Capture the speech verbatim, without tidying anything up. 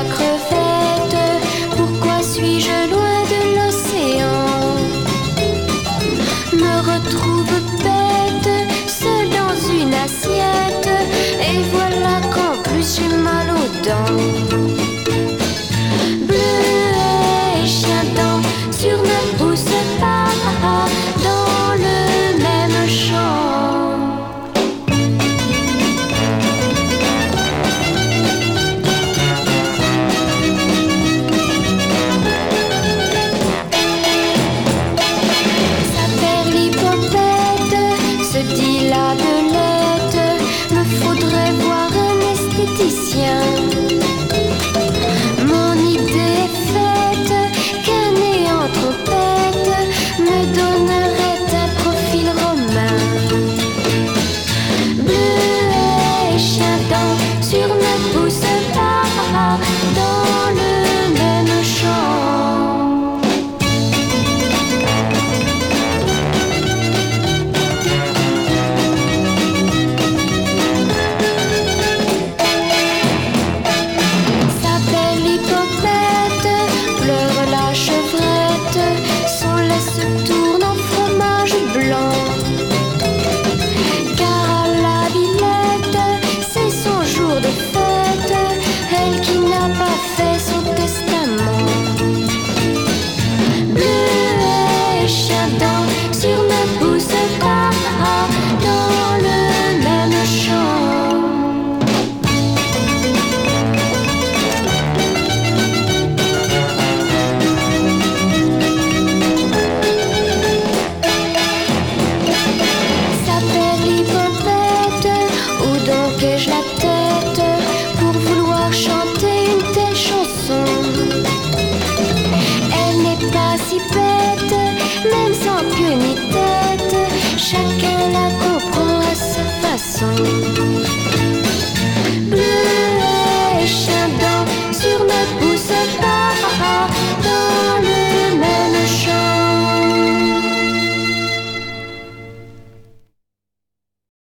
la crevette. Pourquoi suis-je loin de l'océan? Me retrouve bête, seule dans une assiette. Et voilà qu'en plus j'ai mal aux dents. Bleuet et chien dent sur ne pousse pas dans le même champ. Sa perlipopette se dit la belette. Me faudrait voir un esthéticien. Mon idée est faite, qu'un nez en trompette me donnerait un profil romain. Bleuet et chien dent sur ne pousse pas dans le même champ. Sa perlipopette pleure la chevrette. Son lait se tourne en fromage blanc. Car à la Villette, c'est son jour de fête. Elle qui n'a pas fait son testament. Bleuet et chien dent sur ne pousse pas dans le même champ. Sa perlipopette, où donc ai-je la tête pour vouloir chanter une telle chanson? Elle n'est pas si bête, même sans queue ni tête. Chacun la comprend à sa façon.